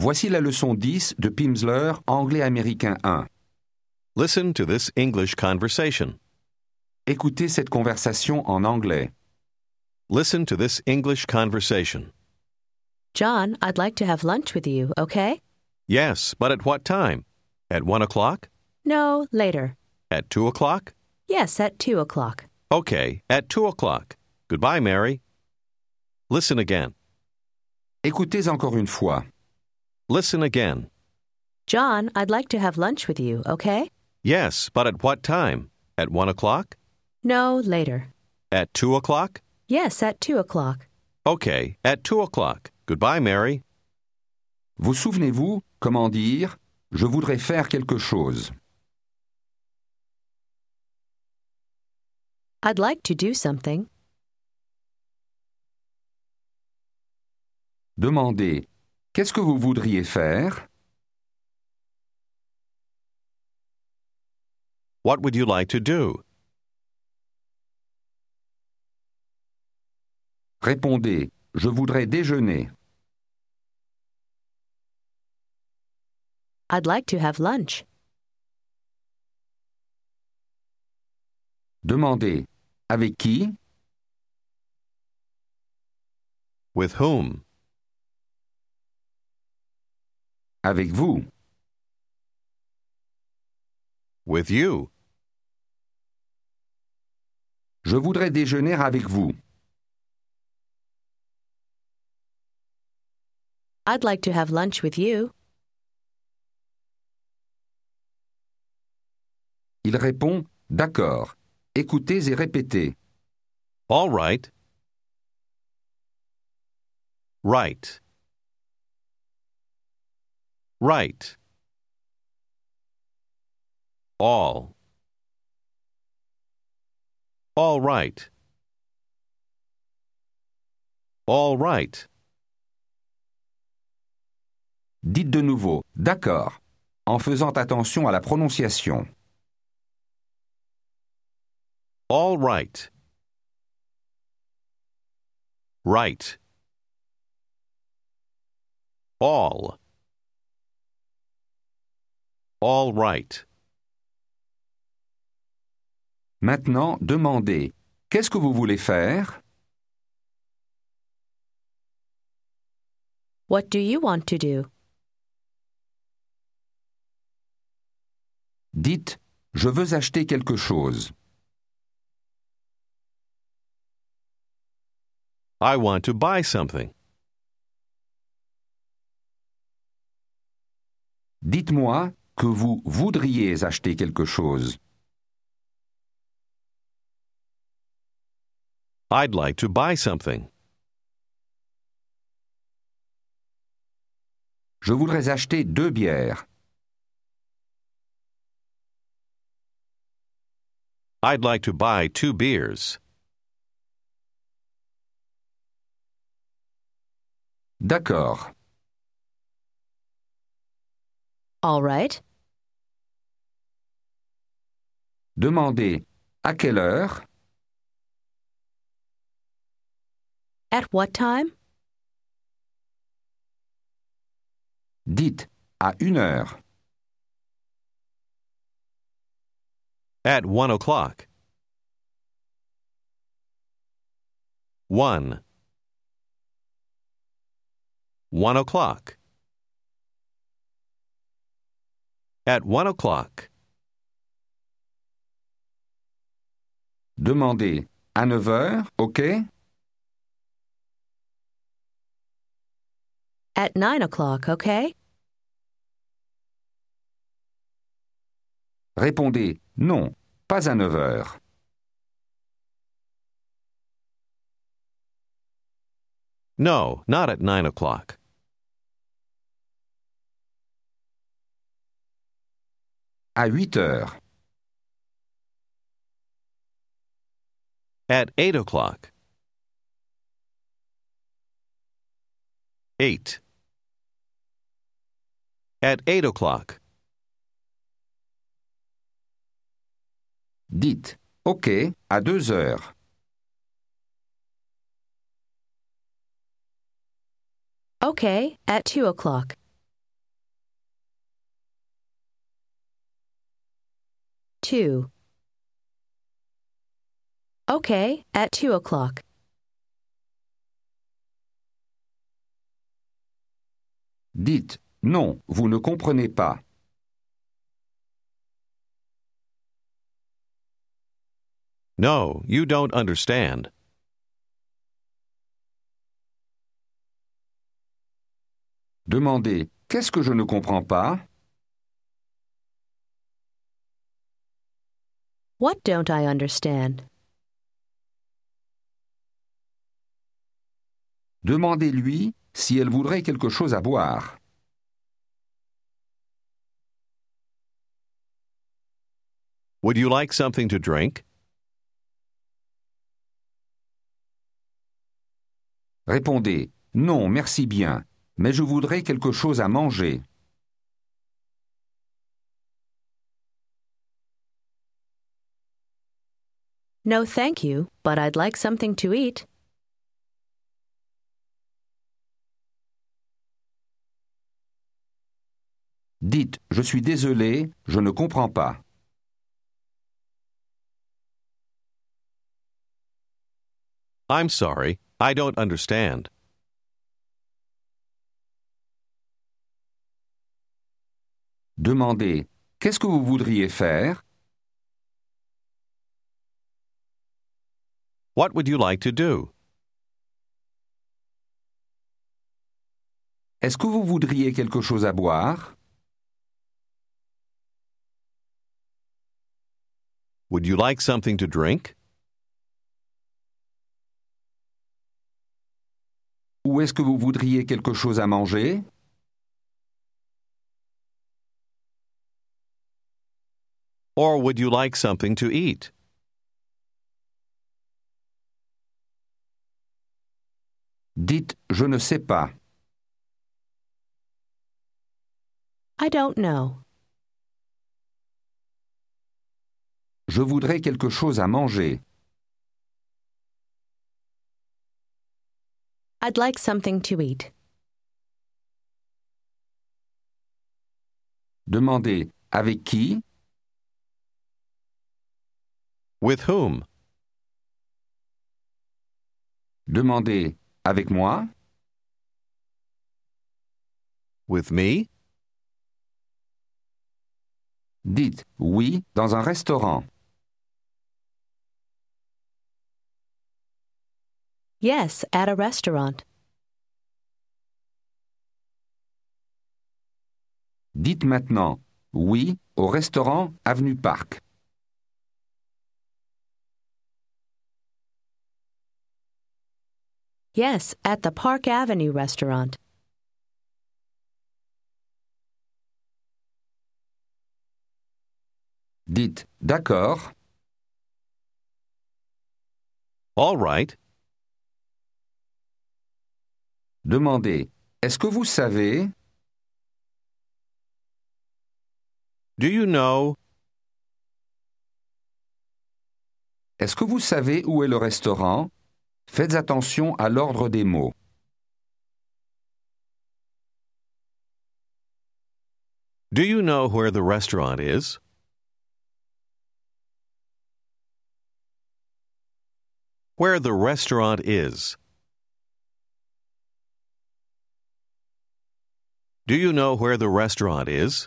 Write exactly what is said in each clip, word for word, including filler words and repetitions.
Voici la leçon dix de Pimsleur, anglais américain un. Listen to this English conversation. Écoutez cette conversation en anglais. Listen to this English conversation. John, I'd like to have lunch with you, okay? Yes, but at what time? At one o'clock? No, later. At two o'clock? Yes, at two o'clock. Okay, at two o'clock. Goodbye, Mary. Listen again. Écoutez encore une fois. Listen again. John, I'd like to have lunch with you, okay? Yes, but at what time? At one o'clock? No, later. At two o'clock? Yes, at two o'clock. Okay, at two o'clock. Goodbye, Mary. Vous souvenez-vous, comment dire « Je voudrais faire quelque chose ». I'd like to do something. Demandez « Qu'est-ce que vous voudriez faire ?» What would you like to do? Répondez « Je voudrais déjeuner ». I'd like to have lunch. Demandez « Avec qui ?» With whom? Avec vous. With you. Je voudrais déjeuner avec vous. I'd like to have lunch with you. Il répond « D'accord. Écoutez et répétez. All right. Right. Right. All. All right. All right. Dites de nouveau « D'accord » en faisant attention à la prononciation. All right. Right. All. All right. Maintenant, demandez « Qu'est-ce que vous voulez faire ?» What do you want to do? Dites « Je veux acheter quelque chose ». I want to buy something. Dites-moi que vous voudriez acheter quelque chose. I'd like to buy something. Je voudrais acheter deux bières. I'd like to buy two beers. D'accord. All right. Demandez « À quelle heure ?» At what time? Dites « À une heure ». At one o'clock. One. One o'clock. At one o'clock. Demandez « À neuf heures, OK ?» At nine o'clock, okay? Répondez « Non, pas à neuf heures ». No, not at nine o'clock. À huit heures. At eight o'clock. Eight. At eight o'clock. Dites « OK, à deux heures ». Okay, at two o'clock. two. Okay, at two o'clock. Dites « Non, vous ne comprenez pas ». No, you don't understand. Demandez « Qu'est-ce que je ne comprends pas ?» What don't I understand? Demandez-lui si elle voudrait quelque chose à boire. Would you like something to drink? Répondez « Non, merci bien, mais je voudrais quelque chose à manger. » No, thank you, but I'd like something to eat. Dites « Je suis désolé, je ne comprends pas. » I'm sorry, I don't understand. Demandez « Qu'est-ce que vous voudriez faire ?» What would you like to do? Est-ce que vous voudriez quelque chose à boire? Would you like something to drink? Ou est-ce que vous voudriez quelque chose à manger? Or would you like something to eat? Dites « Je ne sais pas ». I don't know. Je voudrais quelque chose à manger. I'd like something to eat. Demandez « Avec qui ?» With whom? Demandez « Avec moi ?» With me? Dites « Oui » dans un restaurant. Yes, at a restaurant. Dites maintenant « Oui » au restaurant Avenue Parc. Yes, at the Park Avenue restaurant. Dites « D'accord ». All right. Demandez « Est-ce que vous savez ?» Do you know? Est-ce que vous savez où est le restaurant? Faites attention à l'ordre des mots. Do you know where the restaurant is? Where the restaurant is. Do you know where the restaurant is?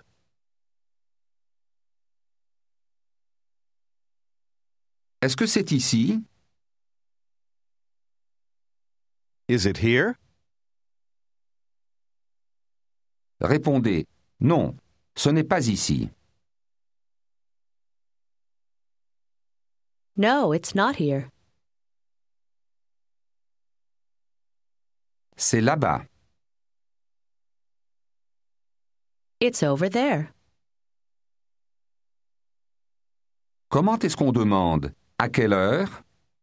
Est-ce que c'est ici? Is it here? Répondez « Non, ce n'est pas ici. No, it's not here. C'est là-bas. It's over there. Comment est-ce qu'on demande? À quelle heure?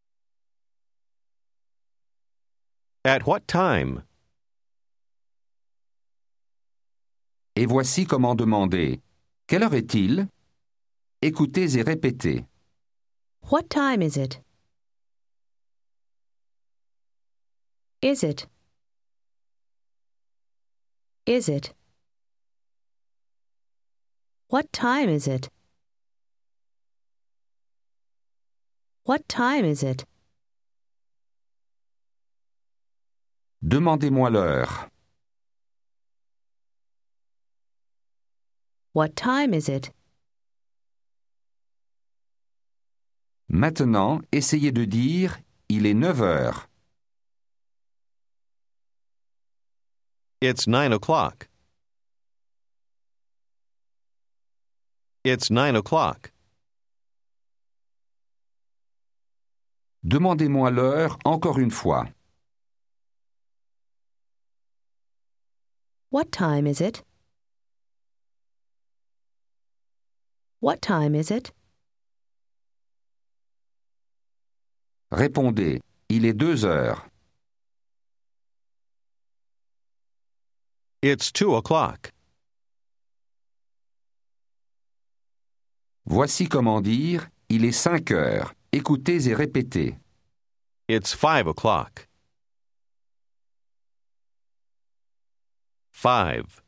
At what time? Et voici comment demander. Quelle heure est-il? Écoutez et répétez. What time is it? Is it? Is it? What time is it? What time is it? Demandez-moi l'heure. What time is it? Maintenant, essayez de dire « Il est neuf heures ». It's nine o'clock. It's nine o'clock. Demandez-moi l'heure encore une fois. What time is it? What time is it? Répondez « Il est deux heures ». It's two o'clock. Voici comment dire « Il est cinq heures ». Écoutez et répétez. It's five o'clock. Five.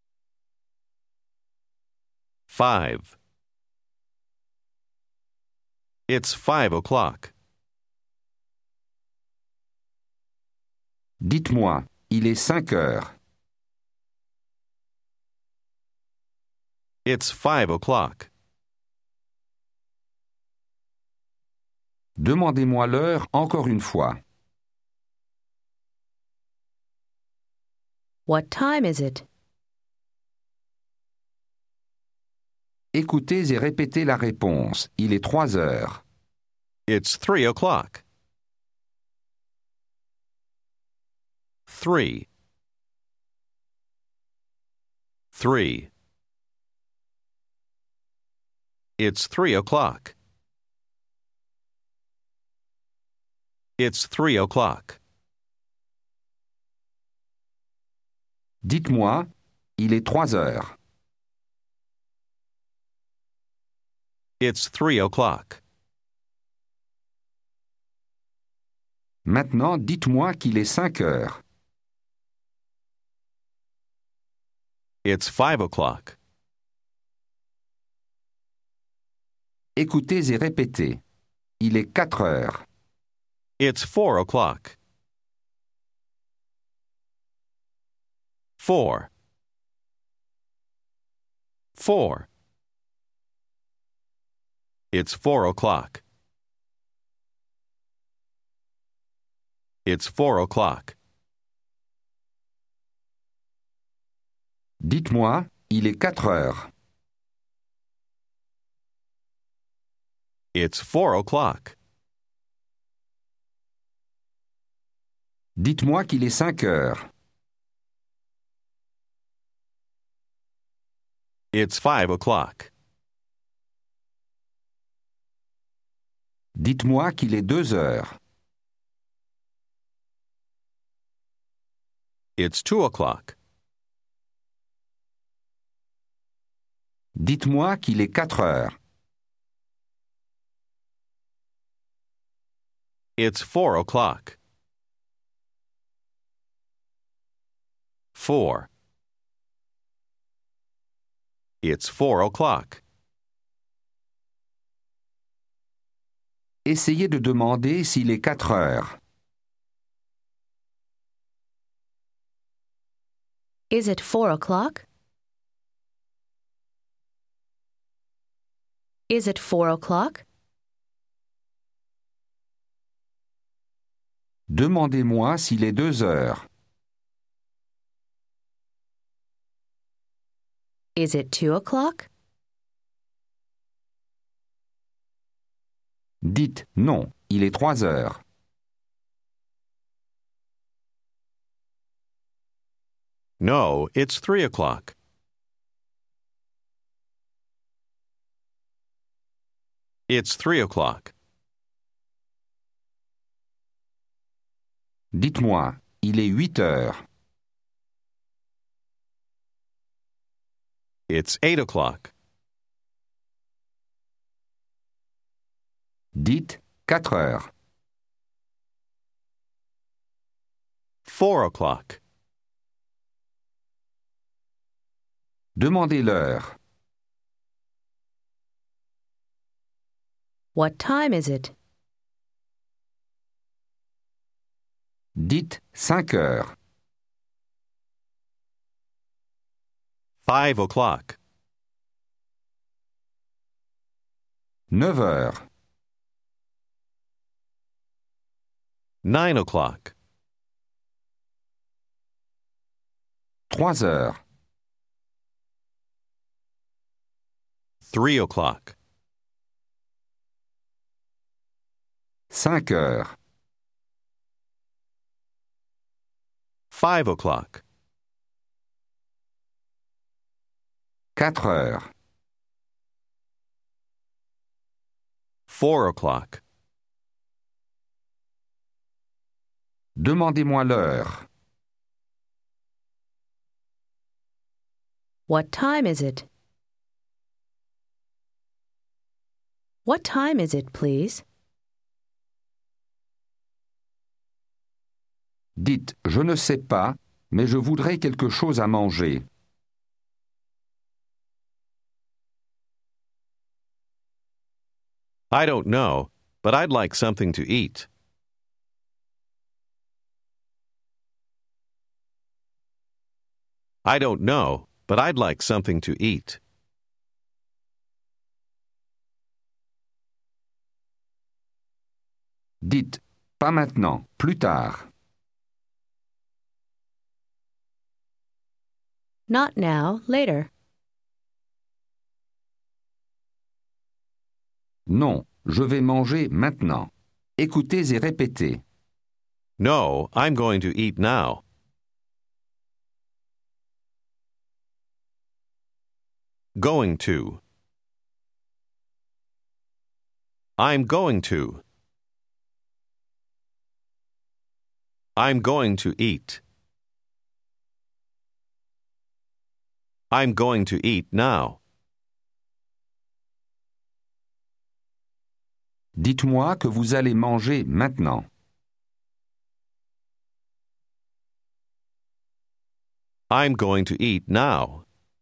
Five. It's five o'clock. Dites-moi « Il est cinq heures ». It's five o'clock. Demandez-moi l'heure encore une fois. What time is it? Écoutez et répétez la réponse. Il est trois heures. It's three o'clock. Three. Three. It's three o'clock. It's three o'clock. Dites-moi, il est trois heures. It's three o'clock. Maintenant, dites-moi qu'il est cinq heures. It's five o'clock. Écoutez et répétez. Il est quatre heures. It's four o'clock. Four. Four. It's four o'clock. It's four o'clock. Dites-moi, il est quatre heures. It's four o'clock. Dites-moi qu'il est cinq heures. It's five o'clock. Dites-moi qu'il est deux heures. It's two o'clock. Dites-moi qu'il est quatre heures. It's four o'clock. Four. It's four o'clock. Essayez de demander s'il est quatre heures. Is it four o'clock? Is it four o'clock? Demandez-moi s'il est deux heures. Is it two o'clock? Dites non, il est trois heures. No, it's three o'clock. It's three o'clock. Dites-moi, il est huit heures. It's eight o'clock. Dites quatre heures. Four o'clock. Demandez l'heure. What time is it? Dites cinq heures. Five o'clock. Neuf heures. Nine o'clock. Trois heures. Three o'clock. Cinq heures. Five o'clock. Quatre heures. Four o'clock. Demandez-moi l'heure. What time is it? What time is it, please? Dites je ne sais pas, mais je voudrais quelque chose à manger. I don't know, but I'd like something to eat. I don't know, but I'd like something to eat. Dites pas maintenant, plus tard. Not now, later. Non, je vais manger maintenant. Écoutez et répétez. No, I'm going to eat now. Going to. I'm going to. I'm going to eat. I'm going to eat now. Dites-moi que vous allez manger maintenant. I'm going to eat now.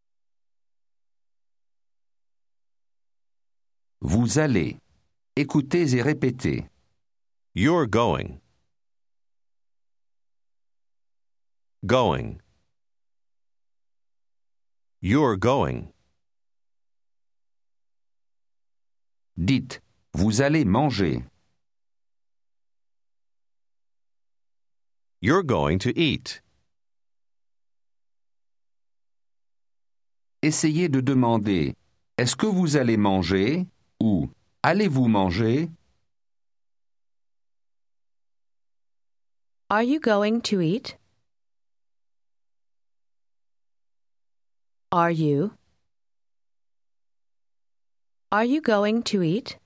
Vous allez. Écoutez et répétez. You're going. Going. You're going. Dites, vous allez manger. You're going to eat. Essayez de demander, est-ce que vous allez manger? Ou, allez-vous manger? Are you going to eat? Are you? Are you going to eat?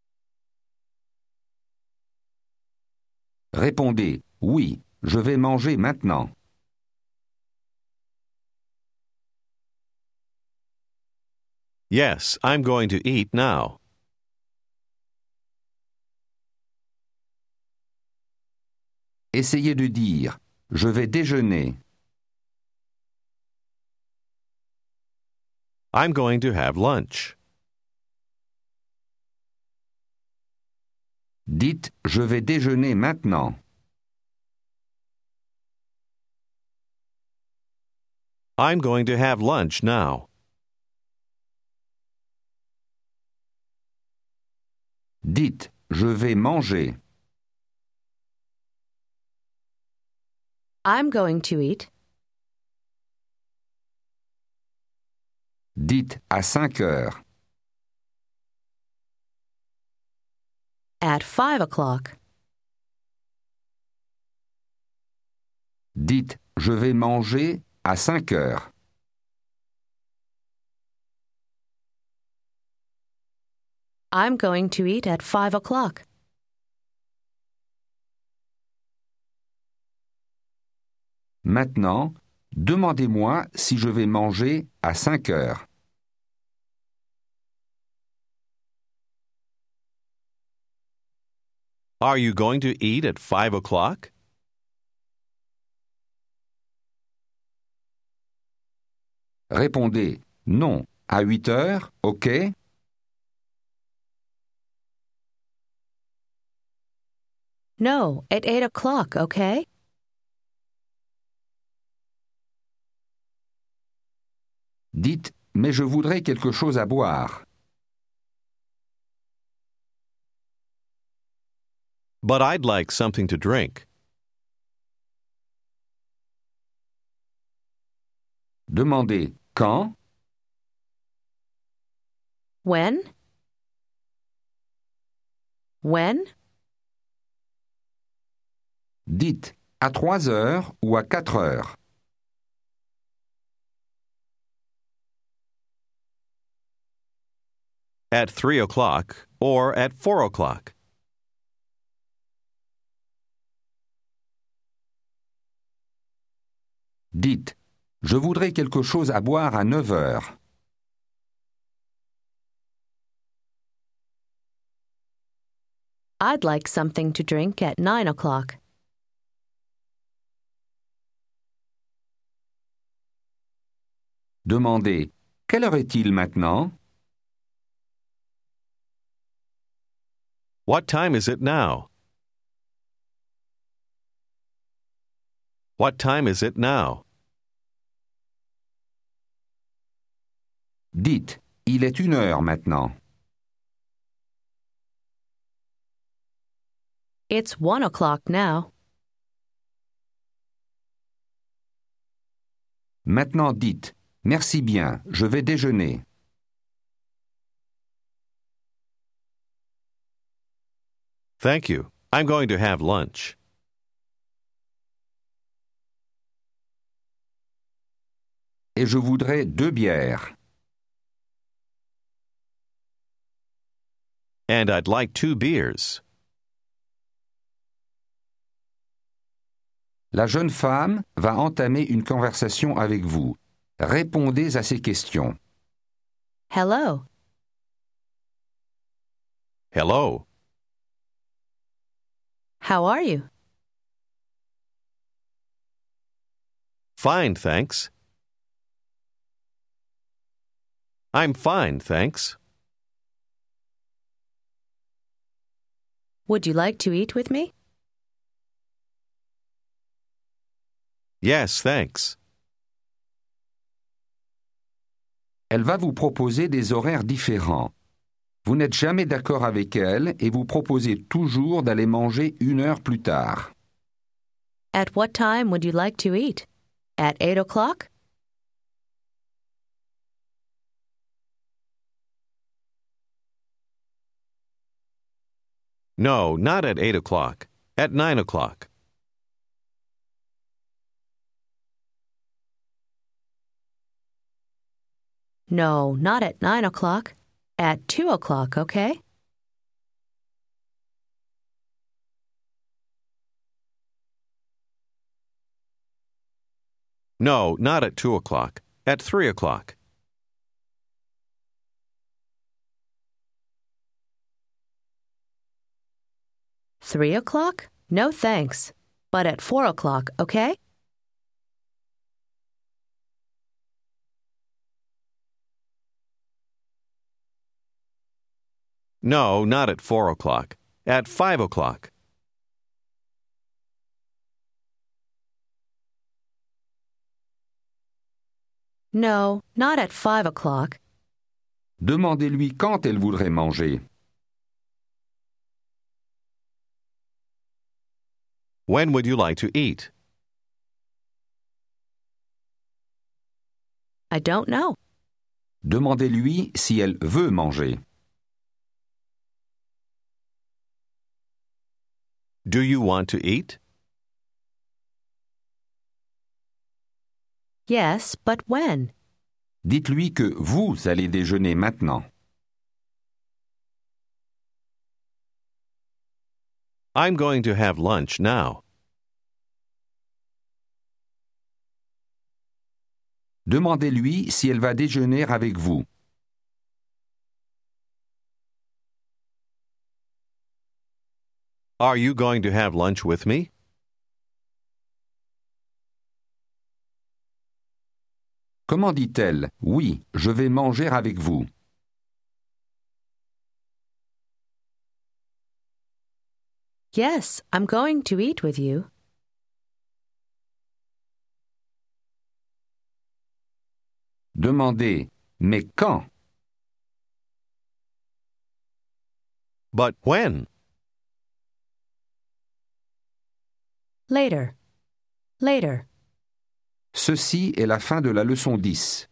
Répondez, oui, je vais manger maintenant. Yes, I'm going to eat now. Essayez de dire, je vais déjeuner. I'm going to have lunch. Dites, je vais déjeuner maintenant. I'm going to have lunch now. Dites, je vais manger. I'm going to eat. Dites, à cinq heures. At five o'clock. Dites, je vais manger à cinq heures. I'm going to eat at five o'clock. Maintenant, demandez-moi si je vais manger à cinq heures. Are you going to eat at five o'clock? Répondez, non, à huit heures, ok? No, at eight o'clock, okay? Dites « Mais je voudrais quelque chose à boire ». But I'd like something to drink. Demandez « Quand » When? When? Dites « À trois heures ou à quatre heures ». At three o'clock or at four o'clock. Dites « Je voudrais quelque chose à boire à neuf heures ». I'd like something to drink at nine o'clock. Demandez « Quelle heure est-il maintenant » What time is it now? What time is it now? Dites « Il est une heure maintenant ». It's one o'clock now. Maintenant dites « Merci bien, je vais déjeuner ». Thank you. I'm going to have lunch. Et je voudrais deux bières. And I'd like two beers. La jeune femme va entamer une conversation avec vous. Répondez à ses questions. Hello. Hello. How are you? Fine, thanks. I'm fine, thanks. Would you like to eat with me? Yes, thanks. Elle va vous proposer des horaires différents. Vous n'êtes jamais d'accord avec elle et vous proposez toujours d'aller manger une heure plus tard. At what time would you like to eat? At eight o'clock? No, not at eight o'clock. At nine o'clock. No, not at nine o'clock. At two o'clock, okay? No, not at two o'clock. At three o'clock. Three o'clock? No thanks. But at four o'clock, okay? No, not at four o'clock. At five o'clock. No, not at five o'clock. Demandez-lui quand elle voudrait manger. When would you like to eat? I don't know. Demandez-lui si elle veut manger. Do you want to eat? Yes, but when? Dites-lui que vous allez déjeuner maintenant. I'm going to have lunch now. Demandez-lui si elle va déjeuner avec vous. Are you going to have lunch with me? Comment dit-elle « Oui, je vais manger avec vous » Yes, I'm going to eat with you. Demandez « Mais quand ?» But when? Later. Later. Ceci est la fin de la leçon dix.